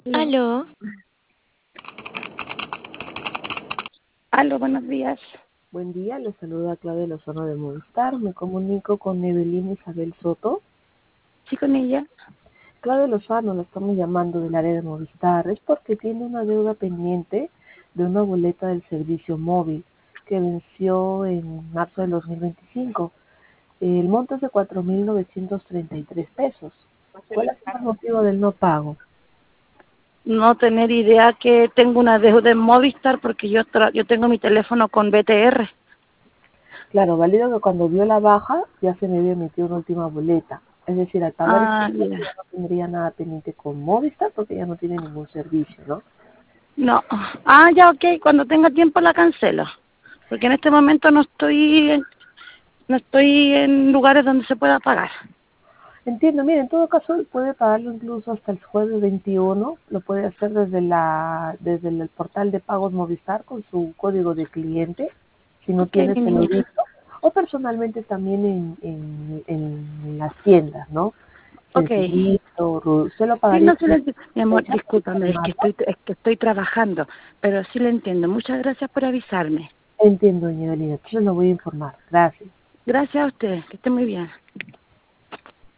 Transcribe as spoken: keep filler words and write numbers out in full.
Aló. Aló. Aló, buenos días. Buen día, les saluda Claudia Lozano de Movistar. Me comunico con Evelyn Isabel Soto. Sí, con ella. Claudia Lozano, la estamos llamando del área de Movistar. Es porque tiene una deuda pendiente de una boleta del servicio móvil que venció en marzo del dos mil veinticinco. El monto es de cuatro mil novecientos treinta y tres pesos. ¿Cuál es el motivo del no pago? No tener idea que tengo una deuda en Movistar porque yo tra yo tengo mi teléfono con B T R. Claro, válido que cuando vio la baja ya se me había emitido una última boleta. Es decir, al pagar este Ah, monto ya. ya no tendría nada pendiente con Movistar porque ya no tiene ningún servicio, ¿no? No. Ah, ya, ok. Cuando tenga tiempo la cancelo. Porque en este momento no estoy en, no estoy en lugares donde se pueda pagar. Entiendo, mire, en todo caso puede pagarlo incluso hasta el jueves veintiuno, lo puede hacer desde la desde el portal de pagos Movistar con su código de cliente, si no Ok, tiene mi se lo niña. dicto, o personalmente también en, en, en las tiendas, ¿no? Ok. Sencillito, Ru- usted lo Sí, pagaría no, sí con le entiendo. Mi amor, fecha para discúlpame, es que informarlo. estoy, es que estoy trabajando, pero sí le entiendo. Muchas gracias por avisarme. Entiendo, doña Evelina, entonces lo voy a informar. Gracias. Gracias a usted, que esté muy bien.